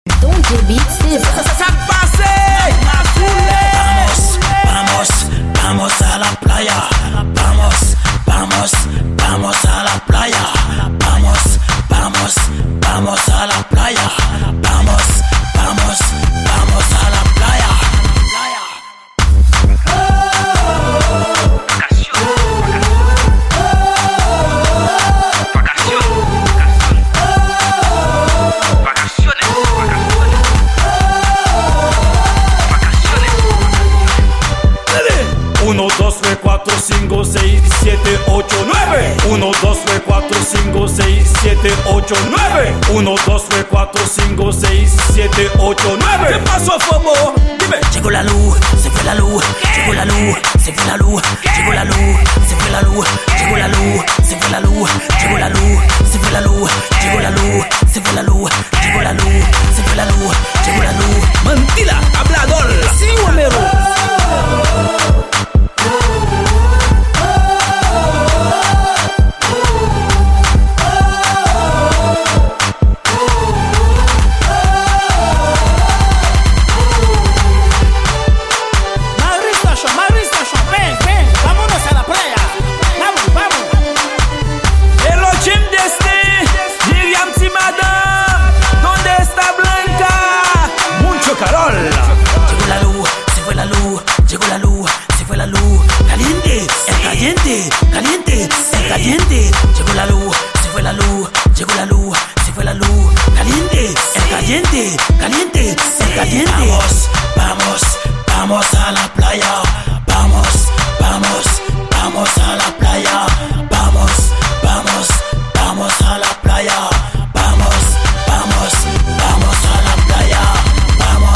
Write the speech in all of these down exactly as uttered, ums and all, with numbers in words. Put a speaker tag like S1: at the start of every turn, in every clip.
S1: Don J Beats is
S2: Vamos, vamos, vamos a la playa. Vamos, vamos, vamos a la playa. Vamos, vamos, vamos a la playa. Vamos, vamos, vamos a la playa.
S3: uno, dos, tres, cuatro, cinco, seis, siete, ocho, nueve. uno, dos, tres, cuatro, cinco, seis, siete, ocho, nueve. uno, dos, tres, cuatro, cinco, seis, siete, ocho, nueve. ¿Qué pasó, Fomo? Dime.
S2: Llegó la luz, se fue la luz. Llegó la luz, se fue la luz. Llegó la luz, se fue la luz. Llegó la luz, se fue la luz. Llegó la luz, se fue la luz. Llegó la luz, se fue la luz. Llegó la luz, se fue la luz. Llegó la luz.
S3: Mentira, hablador.
S2: Sí, Homero. Caliente, es caliente. Llegó la luz, se fue la luz. Llegó la luz, se fue la luz. Caliente, es caliente. Caliente, es caliente. Vamos, vamos, vamos a la playa. Vamos, vamos, vamos a la playa. Vamos, vamos, vamos a la playa. Vamos, vamos, vamos a la playa. Vamos.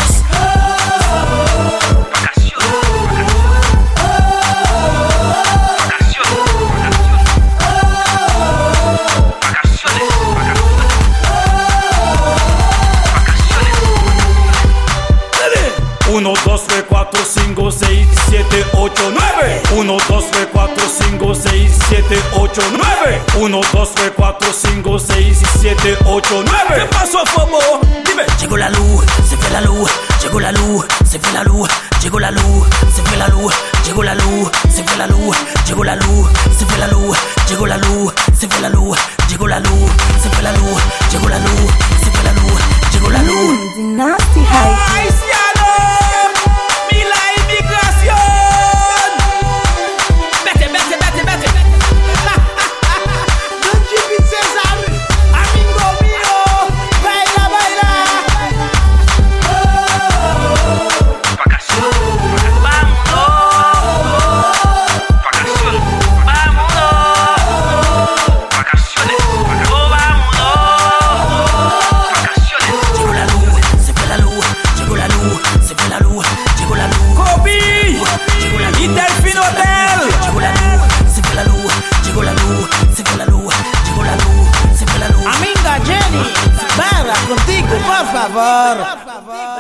S3: uno, dos, tres, cuatro, cinco, seis, siete, ocho, nueve. uno, dos, tres, cuatro, cinco, seis, siete, ocho, nueve. uno, dos, tres, cuatro, cinco, seis, siete, ocho, nueve. ¿Qué pasó, Fomo? Dime.
S2: Llegó la luz, se fue la luz. Llegó la luz, se fue la luz. Llegó la luz, se fue la luz. Llegó la luz, se fue la luz. Llegó la luz, se fue la luz. Llegó la luz, se fue la luz. Llegó la luz, se fue la luz. Llegó la luz, se fue la luz. Llegó la luz.
S1: Nasty High.
S4: Contigo, por favor.